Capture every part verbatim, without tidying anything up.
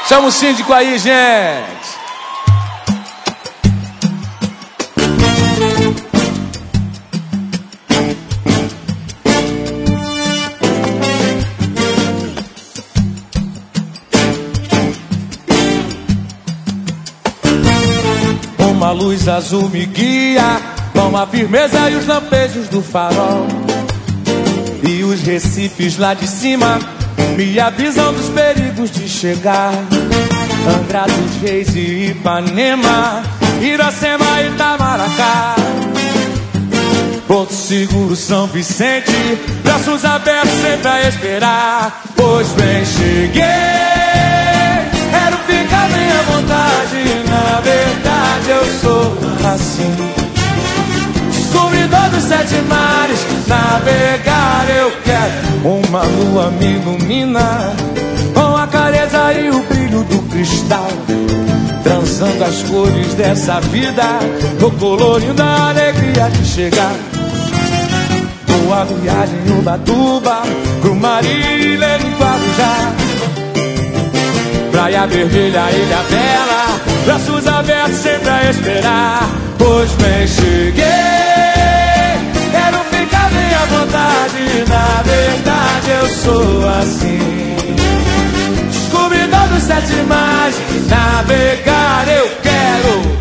Chama o síndico aí, gente. Uma luz azul me guia, com a firmeza e os lampejos do farol. E os recifes lá de cima me avisam dos perigos de chegar. Angra dos Reis e Ipanema, Iracema e Itamaracá. Porto Seguro, São Vicente, braços abertos sempre a esperar. Pois bem, cheguei, quero ficar bem à vontade. Na verdade eu sou assim, descobridor dos sete mares. Navegar eu quero, uma lua me ilumina, com a clareza e o brilho do cristal, transando as cores dessa vida, tô colorindo a alegria de chegar. Boa viagem em Ubatuba, Marília e Guarujá, Praia Vermelha, Ilha Bela, braços abertos sempre a esperar. Pois bem, cheguei, quero ficar bem à vontade. Na verdade eu sou assim, descobridor dos sete mares. Navegar eu quero.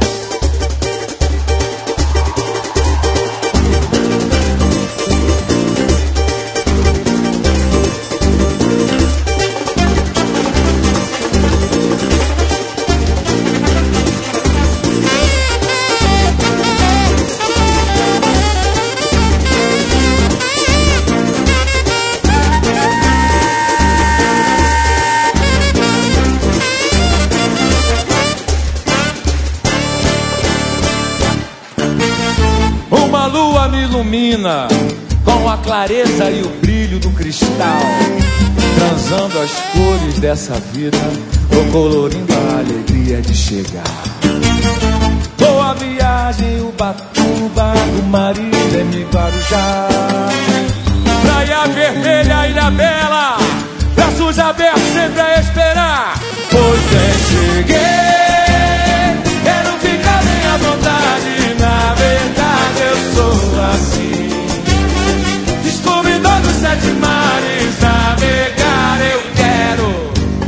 Uma lua me ilumina, com a clareza e o brilho do cristal, transando as cores dessa vida, tô colorindo a alegria de chegar. Boa viagem, Ubatuba, Marília e Guarujá, Praia Vermelha, Ilha Bela, braços abertos sempre a esperar. Pois bem, cheguei, quero ficar bem à vontade. Na verdade eu sou assim, descobridor dos sete mares. Navegar eu quero.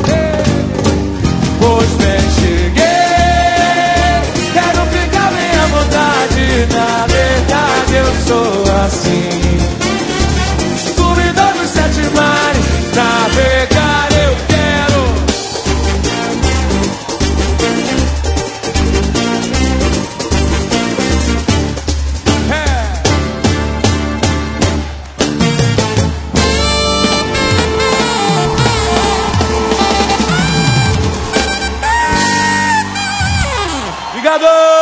Pois bem, cheguei, quero ficar bem à vontade. Na verdade eu sou assim, descobridor dos sete mares. Navegar eu quero. Obrigado!